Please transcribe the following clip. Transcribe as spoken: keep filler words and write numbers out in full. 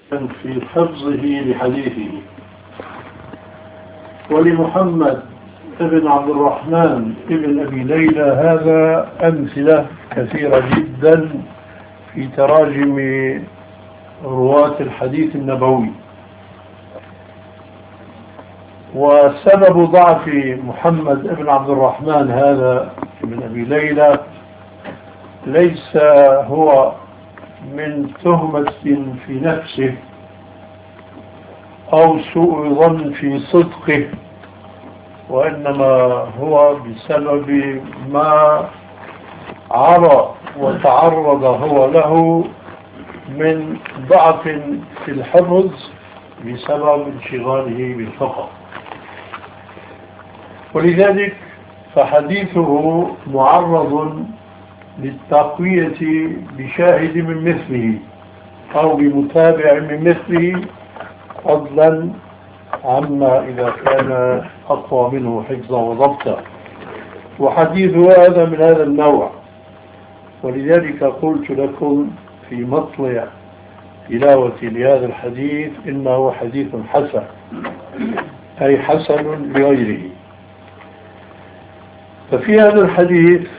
في حفظه لحديثه. ولمحمد ابن عبد الرحمن ابن أبي ليلى هذا أمثلة كثيرة جدا في تراجم رواة الحديث النبوي. وسبب ضعف محمد ابن عبد الرحمن هذا ابن أبي ليلى ليس هو من تهمة في نفسه أو سوء ظن في صدقه، وإنما هو بسبب ما عرى وتعرض هو له من ضعف في الحفظ بسبب انشغاله بالفقه. ولذلك فحديثه معرض للتقوية بشاهد من مثله أو بمتابع من مثله، فضلا عما إذا كان أقوى منه حفظا وضبطا. وحديثه هذا من هذا النوع. ولذلك قلت لكم في مطلع تلاوتي لهذا الحديث إنه حديث حسن، أي حسن لغيره. ففي هذا الحديث